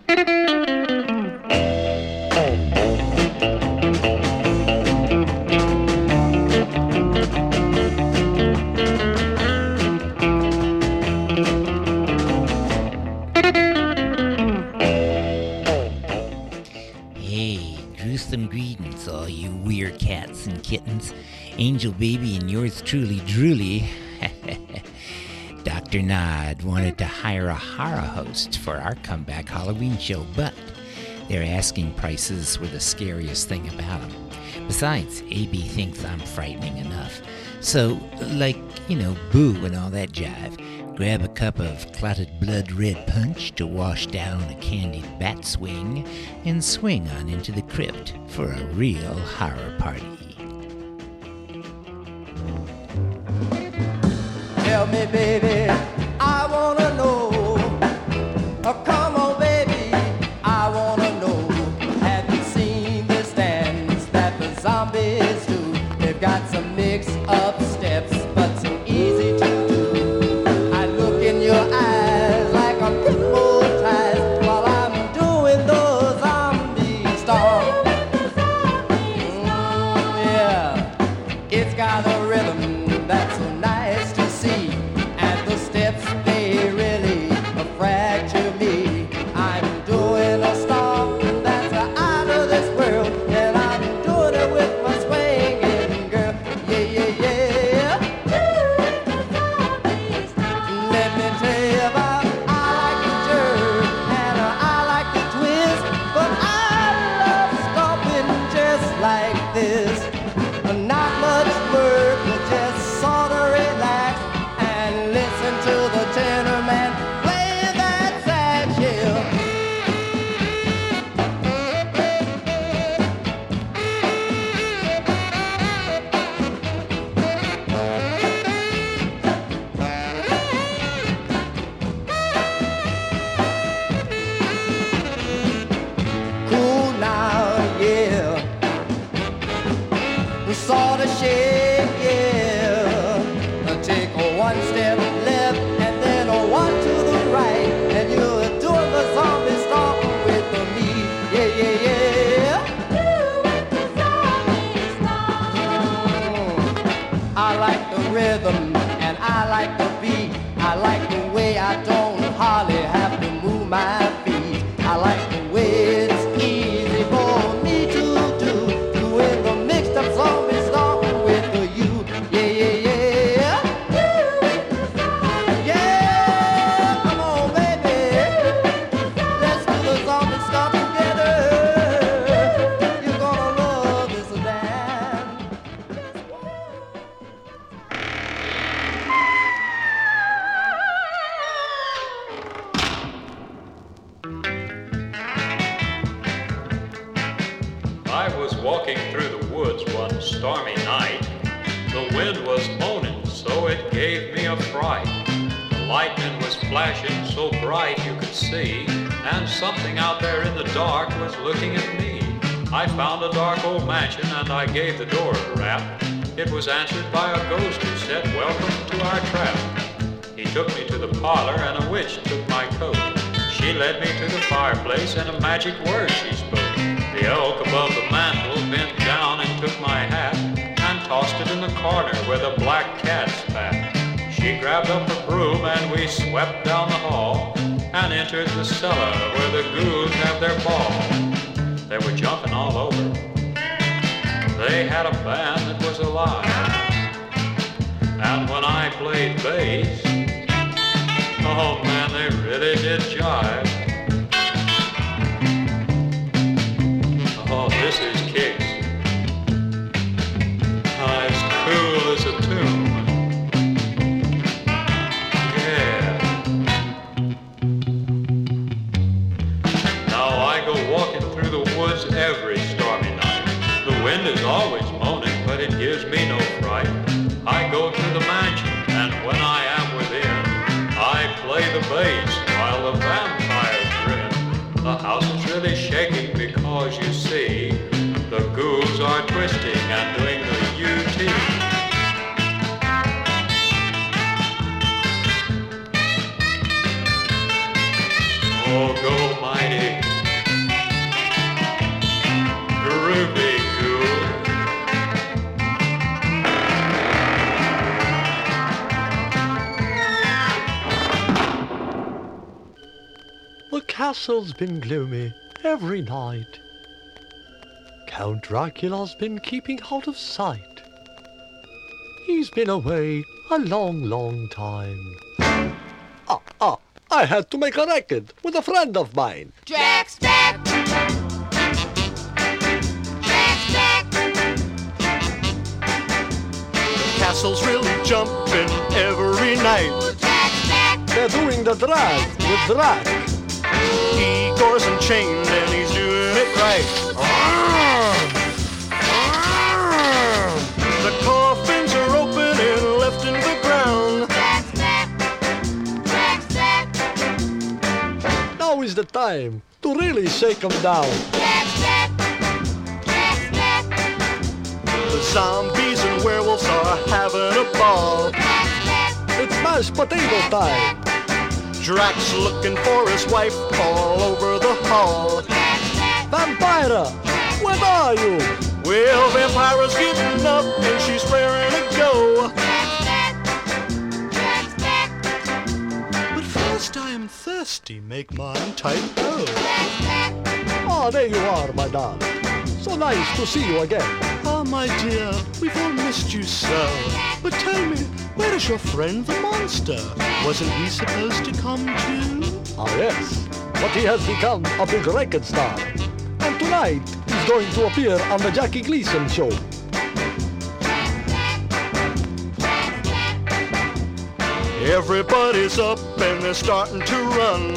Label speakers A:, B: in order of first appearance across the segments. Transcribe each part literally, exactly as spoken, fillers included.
A: Kittens, Angel Baby, and yours truly, Drooly. Doctor Nod wanted to hire a horror host for our comeback Halloween show, but their asking prices were the scariest thing about them. Besides, A B thinks I'm frightening enough. So, like, you know, boo and all that jive, grab a cup of clotted blood red punch to wash down a candied bat swing and swing on into the crypt for a real horror party.
B: Tell me, baby, I wanna know. Oh, come on, baby, I wanna know. Have you seen this dance that the zombies do? They've got some mix-up steps, but so easy to do. I look in your eyes like I'm hypnotized while I'm doing those zombie stomp. Mm, yeah, it's got a rhythm that's so nice to see, and the steps they really fracture me. I'm doing a stomp that's out of this world, and I'm doing it with my swinging girl. Yeah, yeah, yeah. Let me tell you about I like the jerk and I like the twist, but I love stomping just like this. Not much work, but just sort of relax and listen to the tenor man play that sad chill. Cool now, yeah. Sort of shake, yeah. Take a one step left and then a one to the right, and you're doing the zombie stomp with me. Yeah, yeah, yeah. Mm. I like the rhythm and I like the beat. I like the way I don't hardly have to move my feet. I like the way it's easy for me to do, doing the mixed up zombie stomp with you. Yeah, yeah, yeah. Yeah, come on, baby. Let's do the zombie stomp together. You're gonna love this dance.
C: I was walking through the woods one stormy night. The wind was moaning, so it gave me a fright. The lightning was flashing so bright you could see, and something out there in the dark was looking at me. I found a dark old mansion and I gave the door a rap. It was answered by a ghost who said, "Welcome to our trap." He took me to the parlor and a witch took my coat. She led me to the fireplace and a magic word she spoke. The elk above the mantel bent down and took my hat and tossed it in the corner where the black cat spat. She grabbed up a broom and we swept down the hall and entered the cellar where the ghouls have their ball. They were jumping all over. They had a band that was alive, and when I played bass, oh man, they really did jive. Oh, this is Kicks. As cool as a tune. Yeah. Now I go walking through the woods every stormy night. The wind is always moaning, but it gives me no fright. I go to the mansion, and when I am within, I play the bass while the vampires grin. The house is really shaking because you see the ghouls are twisting and doing the U T. Oh, go almighty. Groovy ghoul.
D: The castle's been gloomy every night. Count Dracula's been keeping out of sight. He's been away a long, long time. Ah, ah, I had to make a record with a friend of mine.
E: Drax back. Drax back.
D: The castle's really jumping every night.
E: Drax back.
D: They're doing the drag with Drac. Igor's unchained and he's doing it right. The coffins are open and left in the ground.
E: Drax back. Drax back.
D: Now is the time to really shake them down.
E: Drax back. Drax back.
D: The zombies and werewolves are having a ball.
E: Drax back.
D: It's mashed potato time. Drax looking for his wife all over the hall. Vampira, where are you? Well, Vampira's getting up and she's raring to go. But first I am thirsty, make mine tight go. Ah, there you are, my darling. So nice to see you again. Ah, my dear, we've all missed you so. But tell me, where is your friend the monster? Wasn't he supposed to come too? Ah, yes, but he has become a big record star. And tonight, he's going to appear on the Jackie Gleason show. Everybody's up and they're starting to run.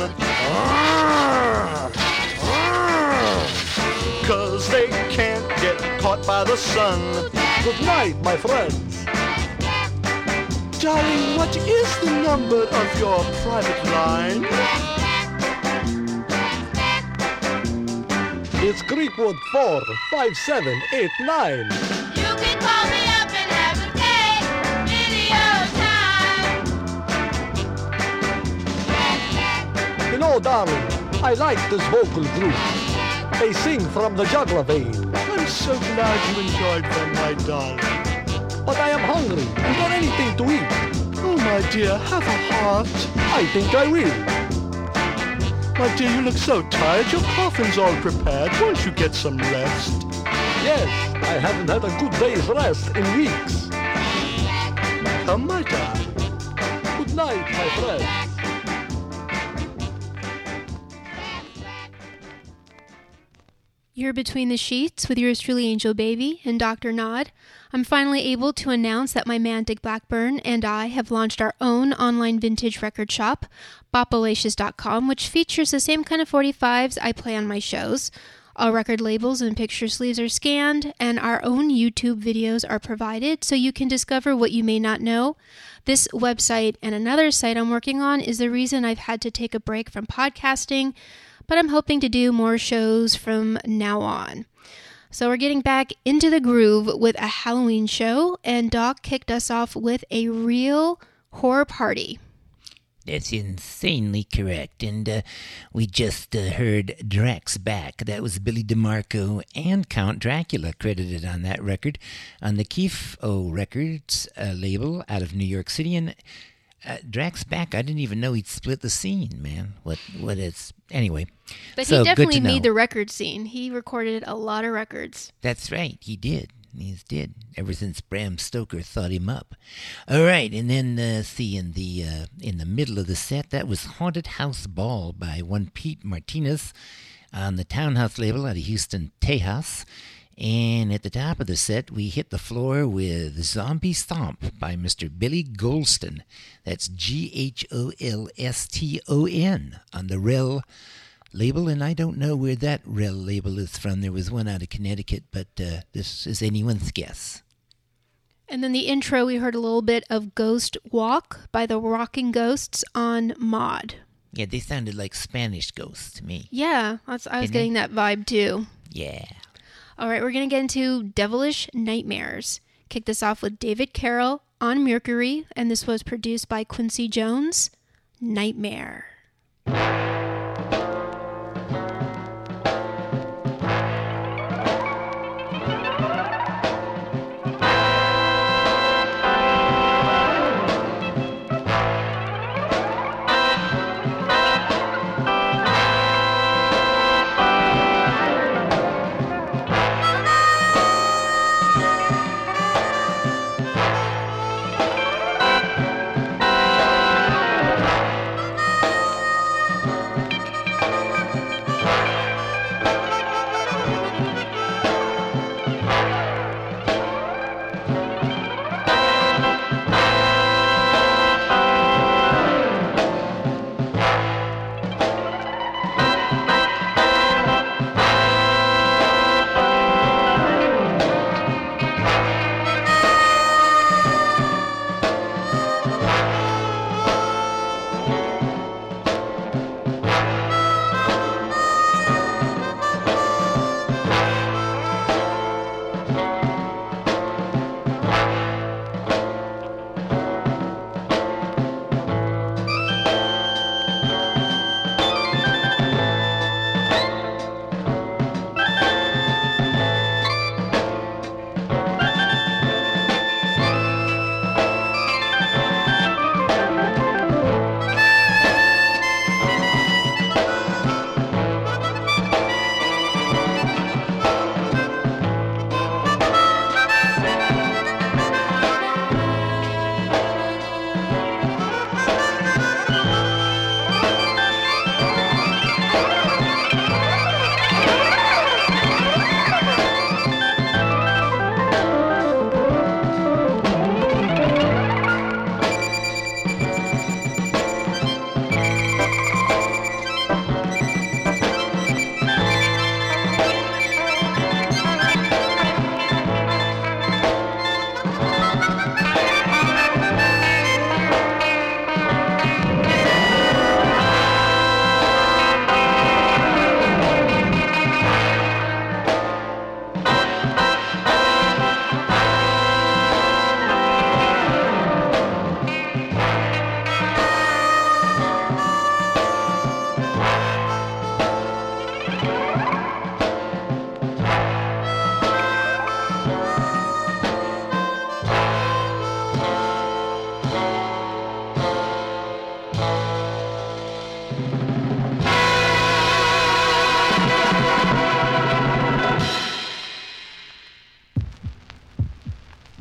D: Cause they can't get caught by the sun. Good night, my friends. Darling, what is the number of your private line? It's Creekwood four five seven eight nine.
E: You can call me up and have a day. Video time.
D: You know, darling, I like this vocal group. They sing from the jugular vein. I'm so glad you enjoyed them, my darling. But I am hungry. Is there anything to eat? Oh, my dear, have a heart. I think I will. My dear, you look so tired. Your coffin's all prepared. Won't you get some rest? Yes, I haven't had a good day's rest in weeks. Come, my darling. Good night, my friends.
F: You're Between the Sheets with yours truly, Angel Baby and Doctor Nod. I'm finally able to announce that my man Dick Blackburn and I have launched our own online vintage record shop, bopalicious dot com, which features the same kind of forty-fives I play on my shows. All record labels and picture sleeves are scanned, and our own YouTube videos are provided so you can discover what you may not know. This website and another site I'm working on is the reason I've had to take a break from podcasting, but I'm hoping to do more shows from now on. So we're getting back into the groove with a Halloween show, and Doc kicked us off with a real horror party.
A: That's insanely correct. And uh, we just uh, heard Drax Back. That was Billy DeMarco and Count Dracula credited on that record on the Keef O Records uh, label out of New York City. And uh, Drax Back, I didn't even know he'd split the scene, man. What what is... Anyway.
F: But
A: so,
F: he definitely
A: good to know.
F: made the record scene. He recorded a lot of records.
A: That's right, he did. He's did ever since Bram Stoker thought him up. All right, and then uh, see in the uh, in the middle of the set, that was Haunted House Ball by one Pete Martinez on the Townhouse label out of Houston, Tejas. And at the top of the set, we hit the floor with Zombie Stomp by Mister Billy Golston. That's G H O L S T O N on the Rel label, and I don't know where that Rel label is from. There was one out of Connecticut, but uh, this is anyone's guess.
F: And then the intro, we heard a little bit of Ghost Walk by the Rocking Ghosts on Mod.
A: Yeah, they sounded like Spanish ghosts to me.
F: Yeah, that's, I was
A: Didn't
F: getting that vibe too.
A: Yeah.
F: All right, we're going to get into Devilish Nightmares. Kick this off with David Carroll on Mercury, and this was produced by Quincy Jones, Nightmare.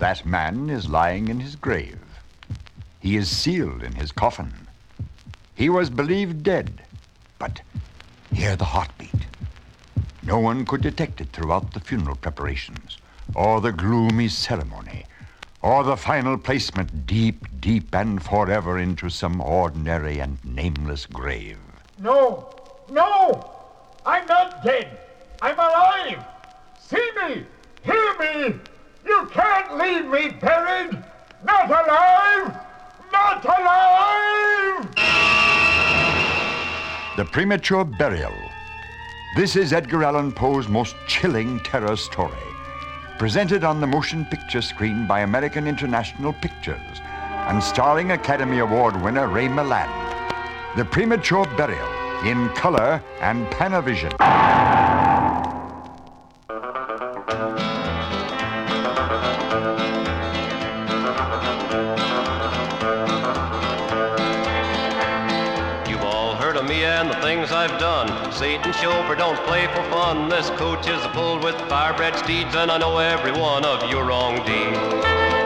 G: That man is lying in his grave. He is sealed in his coffin. He was believed dead, but hear the heartbeat. No one could detect it throughout the funeral preparations, or the gloomy ceremony, or the final placement deep, deep and forever into some ordinary and nameless grave.
H: No, no! I'm not dead! I'm alive! See me! Hear me! You can't leave me buried! Not alive! Not alive!
G: The Premature Burial. This is Edgar Allan Poe's most chilling terror story, presented on the motion picture screen by American International Pictures and starring Academy Award winner Ray Milland. The Premature Burial, in color and Panavision.
I: You've all heard of me and the things I've done. Satan chauffeur don't play for fun. This coach is pulled with fire-bred steeds, and I know every one of your wrong deeds.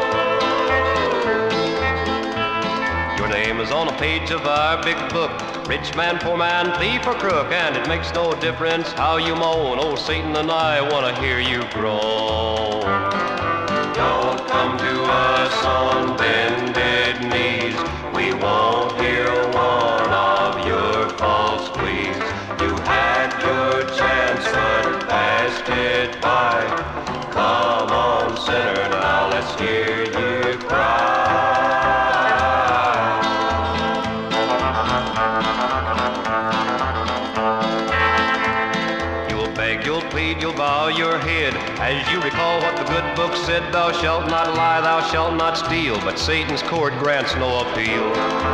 I: Your name is on a page of our big book. Rich man, poor man, thief or crook, and it makes no difference how you moan. Oh, Satan and I want to hear you groan. Don't come to us on bended knees. We won't hear one of your false pleas. You had your chance but passed it by. Come on, sinner, now let's hear you cry. You'll beg, you'll plead, you'll bow your head. As you recall what the good book said, thou shalt not lie, thou shalt not steal, but Satan's court grants no appeal.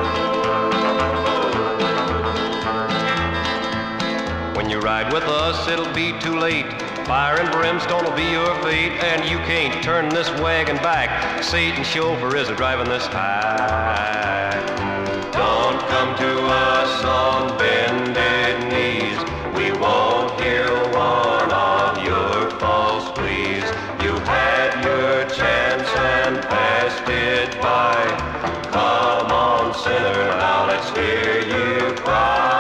I: When you ride with us, it'll be too late. Fire and brimstone will be your fate, and you can't turn this wagon back. Satan's chauffeur is a-driving this hack. Don't come to us on bended knees. We won't hear one of your false pleas. You had your chance and passed it by. Come on, sinner, now let's hear you cry.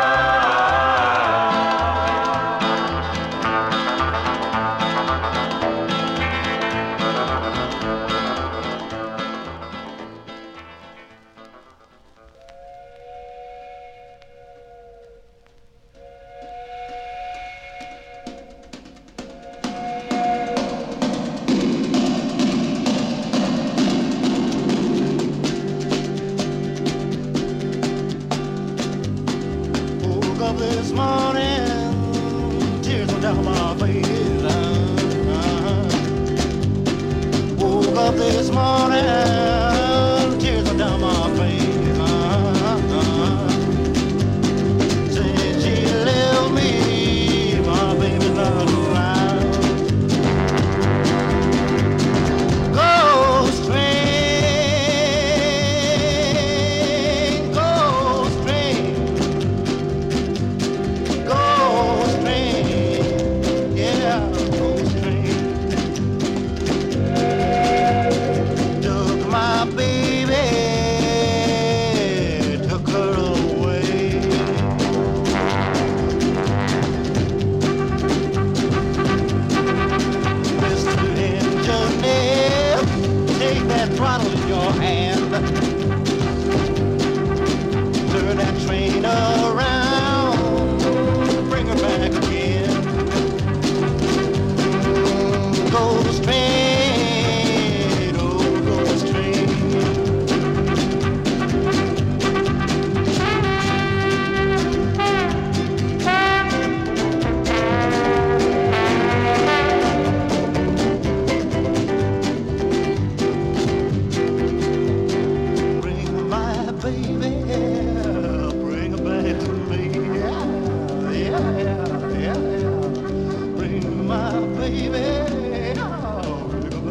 J: This morning, tears went down my face. Woke up this morning, tears went down my face. Said she left me, my baby's not around. Ghost train, ghost train. Ghost train, yeah, ghost train. Took my baby, took her away. Mister Engineer, take that throttle in your hand. Turn that train around. Bring her back again. Ghost train, oh, ghost train. Bring my baby, bring her back to me. Yeah, yeah, yeah, yeah. Bring my baby. Oh, bring her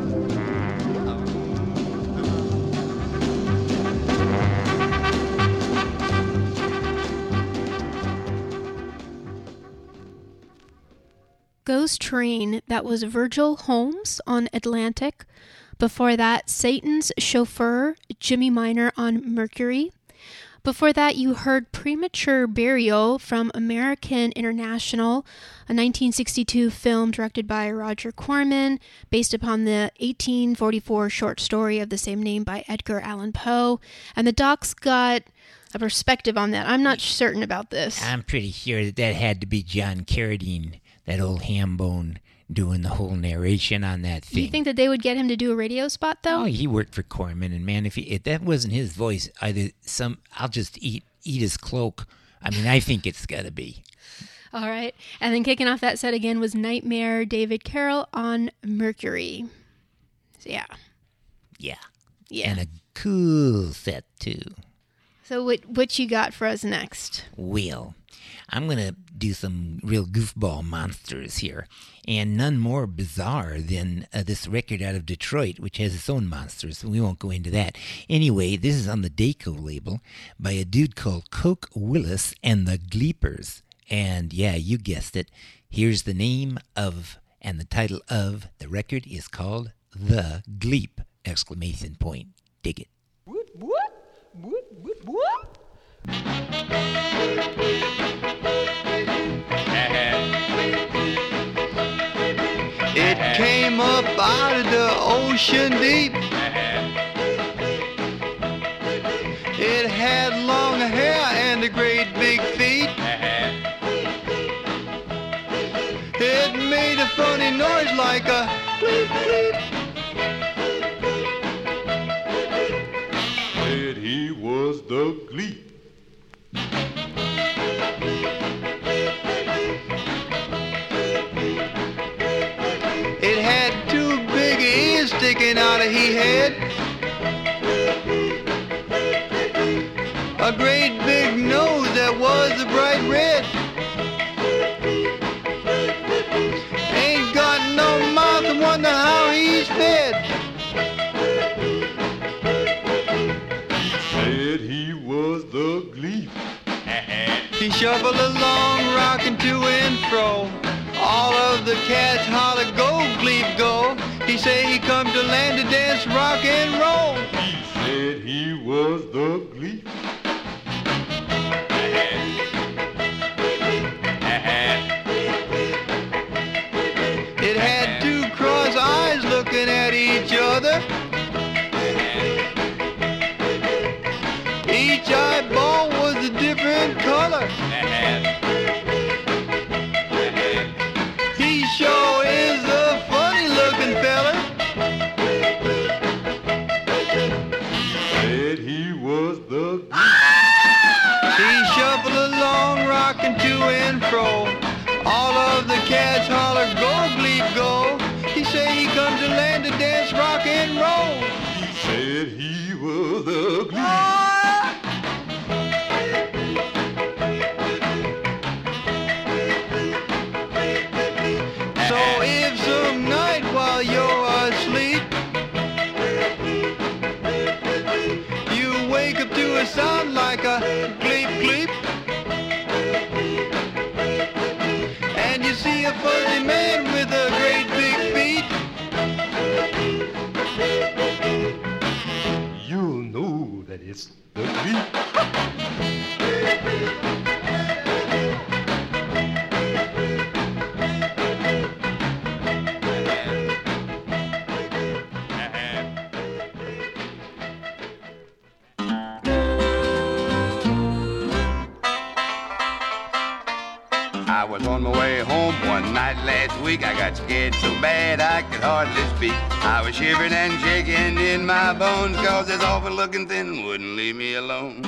F: Ghost Train, that was Virgil Holmes on Atlantic, Before that, Satan's Chauffeur, Jimmy Miner on Mercury. Before that, you heard Premature Burial from American International, a nineteen sixty-two film directed by Roger Corman, based upon the eighteen forty-four short story of the same name by Edgar Allan Poe. And the doc's got a perspective on that. I'm not certain about this.
A: I'm pretty sure that that had to be John Carradine, that old ham bone, doing the whole narration on that thing.
F: You think that they would get him to do a radio spot, though?
A: Oh, he worked for Corman, and man, if, he, if that wasn't his voice, either some I'll just eat eat his cloak. I mean, I think it's got to be.
F: All right. And then kicking off that set again was Nightmare, David Carroll on Mercury. So, yeah.
A: Yeah.
F: Yeah.
A: And a cool set, too.
F: So what what you got for us next?
A: Well, I'm going to do some real goofball monsters here, and none more bizarre than uh, this record out of Detroit, which has its own monsters, so we won't go into that. Anyway, this is on the Dayco label by a dude called Coke Willis and the Gleepers. And yeah, you guessed it. Here's the name of, and the title of, the record is called The Gleep! Exclamation point. Dig it.
B: What? What? What? What? What?
J: It came up out of the ocean deep. It had long hair and a great big feet. It made a funny noise like a bleep bleep.
H: Said he was the Gleep.
J: It had two big ears sticking out of his head. A great big nose that was a bright red. Ain't got no mouth, I wonder how he's fed.
H: Said he was the Gleep.
J: He shuffled along, rocking to and fro. All of the cats holler, go, Gleep, go. He said he come to land to dance, rock and roll.
H: He said he was the Gleep.
J: It had two cross eyes looking at each other. Each eyeball was a different color. He sure is a funny looking fella.
H: Said he was the Gleep.
J: He shuffled along, rocking to and fro. All of the cats holler, go, Gleep, go. He said he come to land to dance, rock and roll.
H: He said he was the Gleep.
J: So if some night while you're asleep, you wake up to a sound like a gleep, gleep, and you see a fuzzy man with a great big feet,
H: You'll know that it's the Gleep.
J: I was on my way home one night last week. I got scared so bad I could hardly speak. I was shivering and shaking in my bones, cause this awful looking thing wouldn't leave me alone.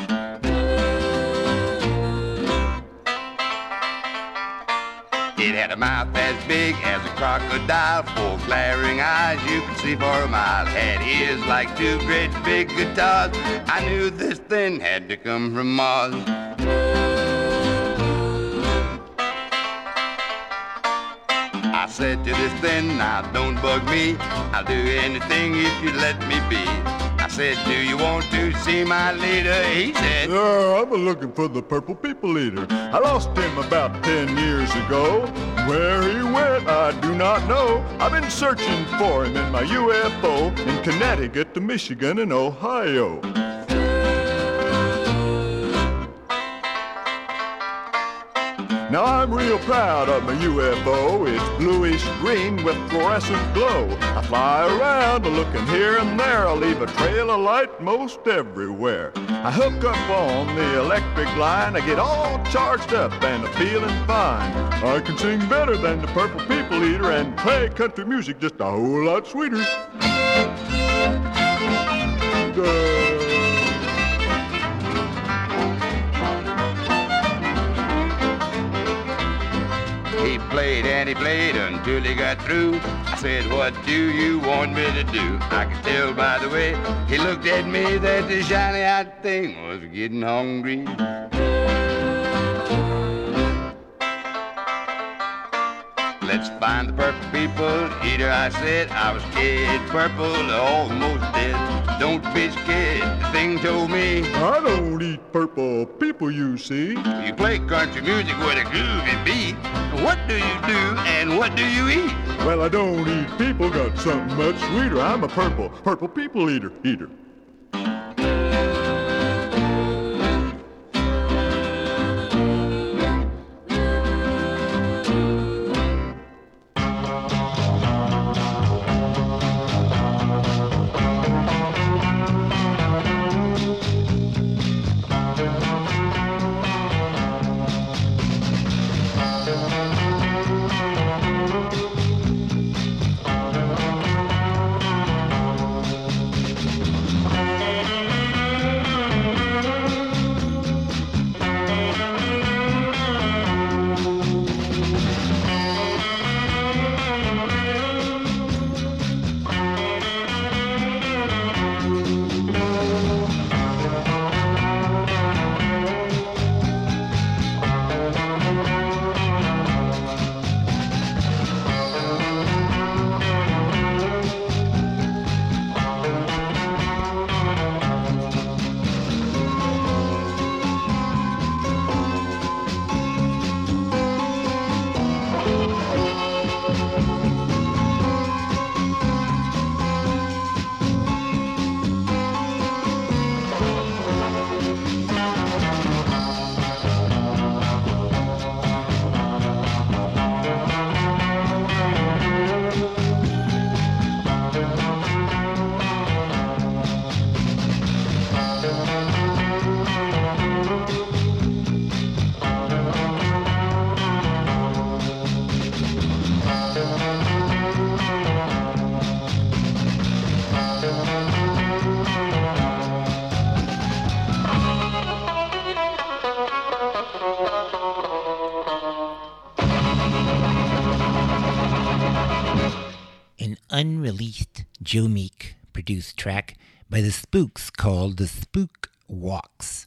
J: It had a mouth as big as a crocodile, four glaring eyes you could see for a mile, had ears like two great big guitars. I knew this thing had to come from Mars. I said to this thing, now don't bug me, I'll do anything if you let me be. I
K: said, do you want to see my leader? He said,
H: Yeah, I'm looking for the Purple People Eater. I lost him about ten years ago. Where he went, I do not know. I've been searching for him in my U F O in Connecticut, to Michigan, and Ohio. Now I'm real proud of my U F O. It's bluish green with fluorescent glow. I fly around looking here and there. I leave a trail of light most everywhere. I hook up on the electric line. I get all charged up and I'm feeling fine. I can sing better than the Purple People Eater and play country music just a whole lot sweeter. Duh.
K: he played and he played until he got through. I said, what do you want me to do? I could tell by the way he looked at me that the shiny-eyed thing was getting hungry. Let's find the Purple People Eater, I said. I was scared purple, almost dead. Don't be scared, the thing told me.
H: I don't eat purple people, you see.
K: You play country music with a groovy beat. What do you do and what do you eat?
H: Well, I don't eat people, got something much sweeter. I'm a purple, purple people eater, eater.
A: Unreleased Joe Meek produced track by the Spooks called The Spook Walks.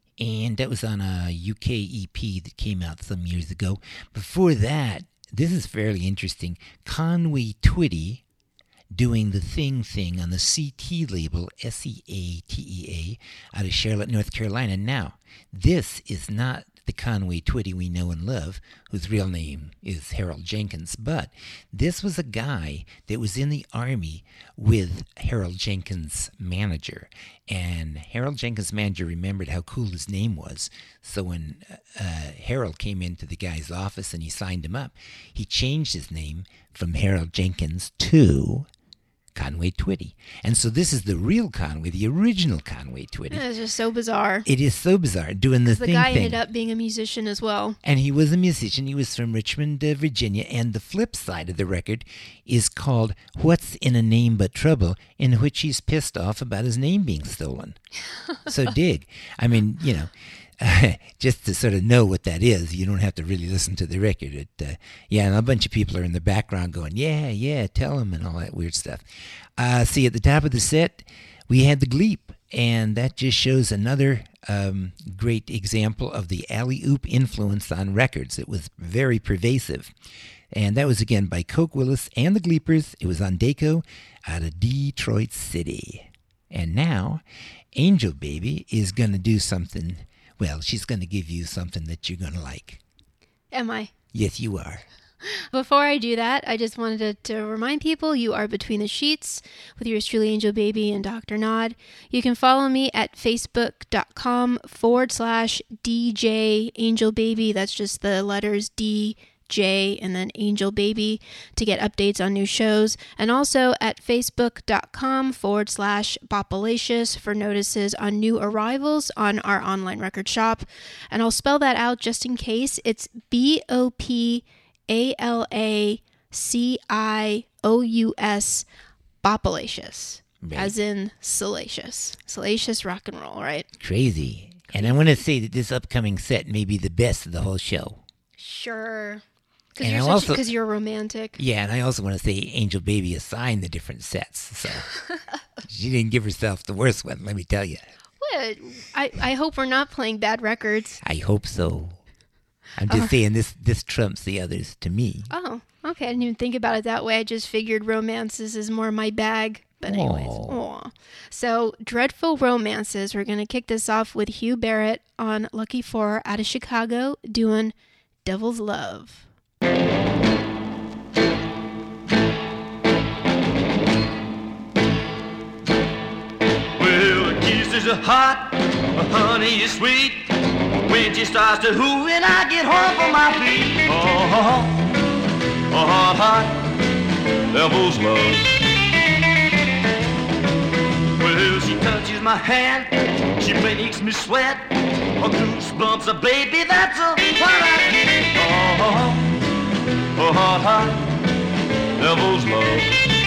A: And that was on a U K E P that came out some years ago. Before that, this is fairly interesting. Conway Twitty doing the Thing Thing on the C T label, S E A T E A, out of Charlotte, North Carolina. Now, this is not the Conway Twitty we know and love, whose real name is Harold Jenkins, but this was a guy that was in the Army with Harold Jenkins' manager, and Harold Jenkins' manager remembered how cool his name was, so when uh, Harold came into the guy's office and he signed him up, he changed his name from Harold Jenkins to Conway Twitty. And so this is the real Conway, the original Conway Twitty.
F: It's just so bizarre.
A: It is so bizarre, doing the
F: the
A: thing
F: guy
A: thing.
F: ended up being a musician as well.
A: And he was a musician. He was from Richmond, uh, Virginia. And the flip side of the record is called What's in a Name But Trouble, in which he's pissed off about his name being stolen. So dig. I mean, you know, uh, just to sort of know what that is, you don't have to really listen to the record. It, uh, yeah, and a bunch of people are in the background going, yeah, yeah, tell him, and all that weird stuff. Uh, see, at the top of the set, we had the Gleep, and that just shows another um, great example of the alley-oop influence on records. It was very pervasive. And that was, again, by Coke Willis and the Gleepers. It was on Daco out of Detroit City. And now, Angel Baby is going to do something. Well, she's going to give you something that you're going to like.
F: Am I?
A: Yes, you are.
F: Before I do that, I just wanted to, to remind people you are Between the Sheets with yours truly, Angel Baby and Doctor Nod. You can follow me at facebook.com forward slash DJ Angel Baby. That's just the letters D, J, and then Angel Baby to get updates on new shows. And also at facebook.com forward slash Bopalicious for notices on new arrivals on our online record shop. And I'll spell that out just in case. It's B O P A L A C I O U S, Bopalicious,
A: Right.
F: as in salacious. Salacious rock and roll, right?
A: Crazy. And I want to say that this upcoming set may be the best of the whole show.
F: Sure.
A: And
F: Because you're,
A: I
F: such-
A: also-
F: 'cause you're romantic.
A: Yeah, and I also want to say Angel Baby assigned the different sets, so she didn't give herself the worst one, let me tell you.
F: What? I, I hope we're not playing bad records.
A: I hope so. I'm just
F: Uh.
A: saying this this trumps the others to me.
F: Oh, okay. I didn't even think about it that way. I just figured romances is more my bag. But anyways, aw. So Dreadful Romances. We're going to kick this off with Hugh Barrett on Lucky Four out of Chicago doing Devil's Love.
L: Well, a kiss is a hot, a honey is sweet. When she starts to hoo and I get hard for my feet. Oh, a hot, hot, devil's love. Well, she touches my hand, she makes me sweat. A goosebumps, a baby, that's a what I get. Oh, a hot, hot, devil's love.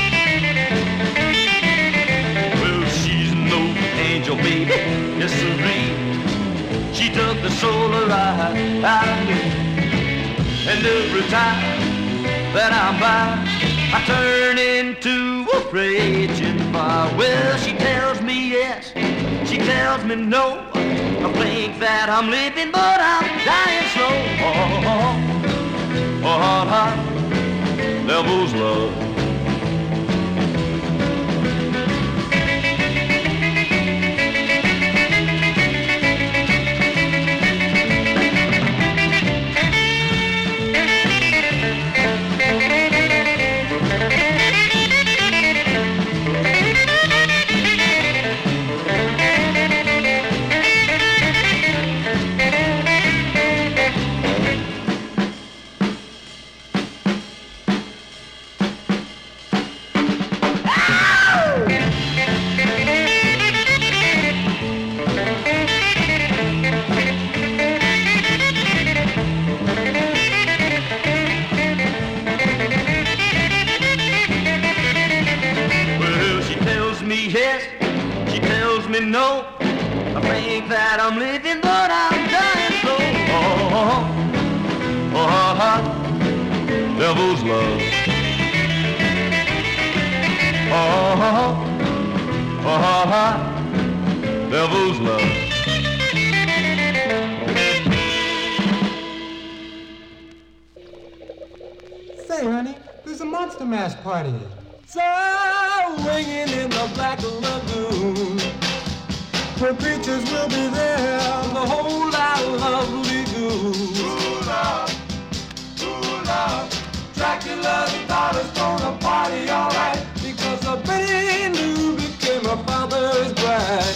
L: Well, she's no angel, baby, yes sirree. She took the soul right out of me. And every time that I'm by, I turn into a raging fire. Well, she tells me yes, she tells me no. I think that I'm living, but I'm dying slow. Oh, oh, oh, hot, hot, devil's love. Well, she tells me yes, she tells me no. I think that I'm living, but I'm dying slow. Oh, oh, hot, hot, devil's love. Oh, oh, hot, hot, devil's love.
M: Say, honey, there's a Monster Mash party. So swinging in the Black Lagoon, where preachers will be there, the whole lot of lovely goons. Ooh, love, ooh, love, Dracula's daughter's gonna party alright, because a Betty Lou became her father's bride.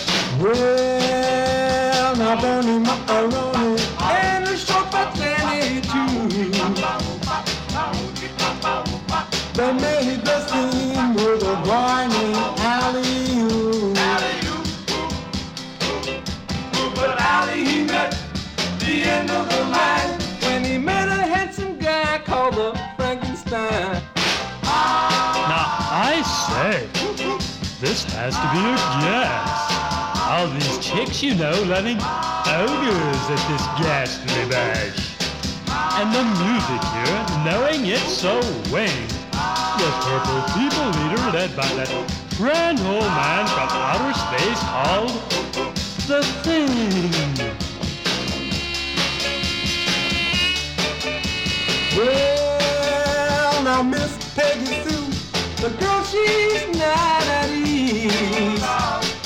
M: Well, now Bernie Macaroni and the chauffeur Danny too, they made the scene with a boy named Alley-oo. But Allie, he met the end of the line when he met a handsome guy called the Frankenstein.
N: Now, I say, this has to be a gas. All these chicks, you know, loving ogres at this ghastly bash. And the music here, knowing it's so winged. The Purple People Leader led by that grand old man from outer space called The Thing.
M: Well, now Miss Peggy Sue, the girl, she's not at ease.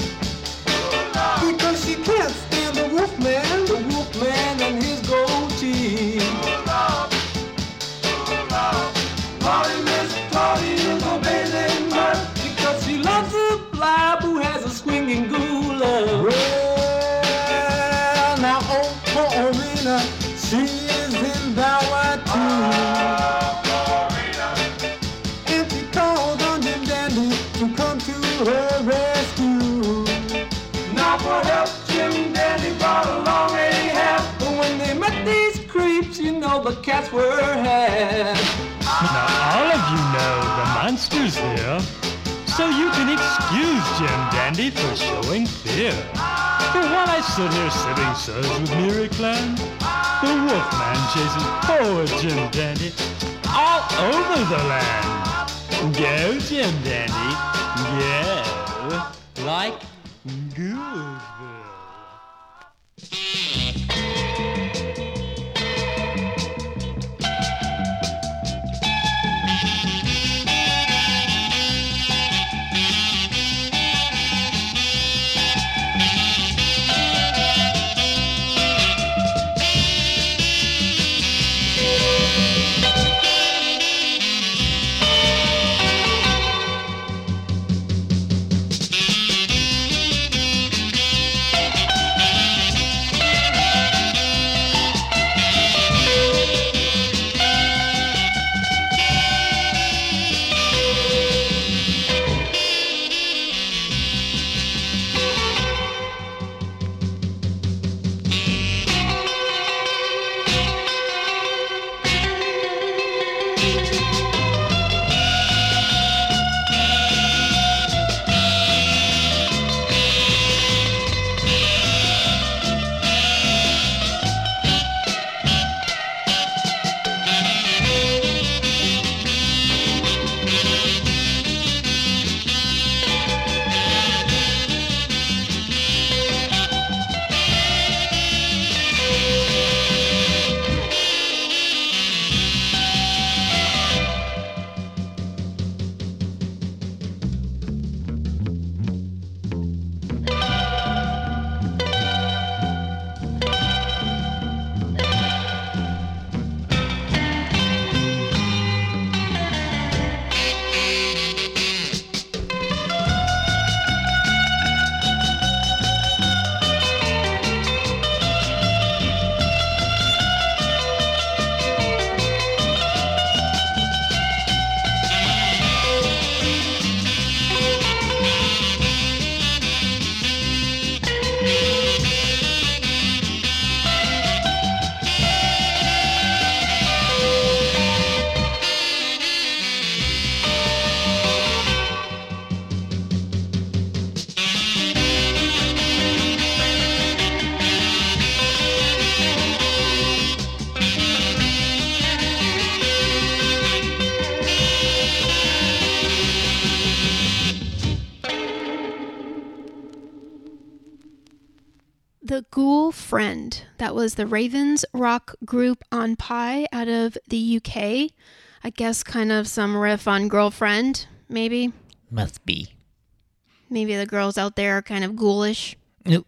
M: fights were had.
N: Now all of you know the monster's here, so you can excuse Jim Dandy for showing fear. But while I sit here sipping suds with Mary Clan, the Wolfman chases poor Jim Dandy all over the land. Go, Jim Dandy, go, like Goodville.
F: The Ghoul Friend. That was the Ravens rock group on Pie out of the U K. I guess kind of some riff on Girlfriend, maybe.
A: Must be.
F: Maybe the girls out there are kind of ghoulish.
A: Nope.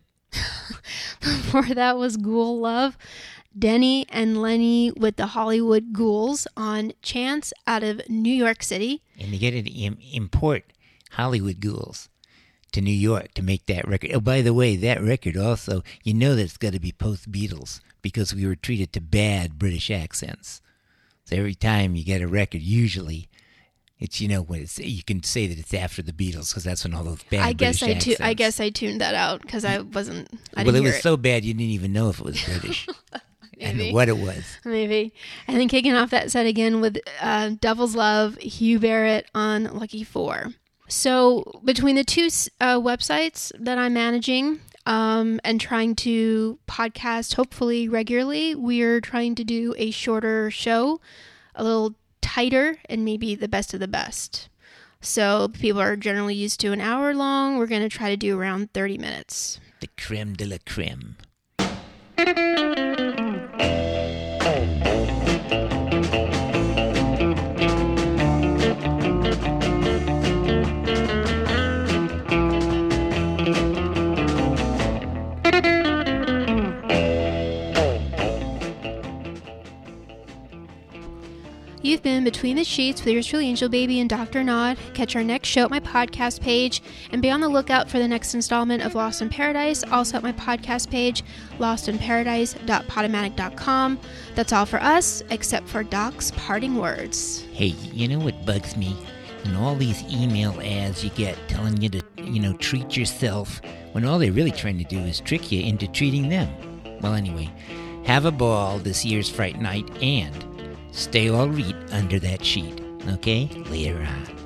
F: Before that was Ghoul Love. Denny and Lenny with the Hollywood Ghouls on Chance out of New York City.
A: And they get to im- import Hollywood Ghouls to New York to make that record. Oh, by the way, that record also, you know that it's got to be post-Beatles because we were treated to bad British accents. So every time you get a record, usually it's, you know, when it's, you can say that it's after the Beatles because that's when all those bad
F: I guess
A: British
F: I tu-
A: accents.
F: I guess I tuned that out because I wasn't. I
A: well,
F: didn't
A: it was
F: hear
A: so bad you didn't even know if it was British. I don't know
F: Maybe.
A: what it was.
F: Maybe. And then kicking off that set again with uh, Devil's Love, Hugh Barrett on Lucky Four. So between the two uh, websites that I'm managing um, and trying to podcast hopefully regularly, we're trying to do a shorter show, a little tighter, and maybe the best of the best. So people are generally used to an hour long. We're going to try to do around thirty minutes.
A: The creme de la creme.
F: You've been Between the Sheets with yours truly, Angel Baby and Doctor Nod. Catch our next show at my podcast page, and be on the lookout for the next installment of Lost in Paradise, also at my podcast page, lost in paradise dot podomatic dot com. That's all for us, except for Doc's parting words.
A: Hey, you know what bugs me? And all these email ads you get telling you to, you know, treat yourself, when all they're really trying to do is trick you into treating them. Well, anyway, have a ball this year's Fright Night, and Stay all right under that sheet. Okay? Later on.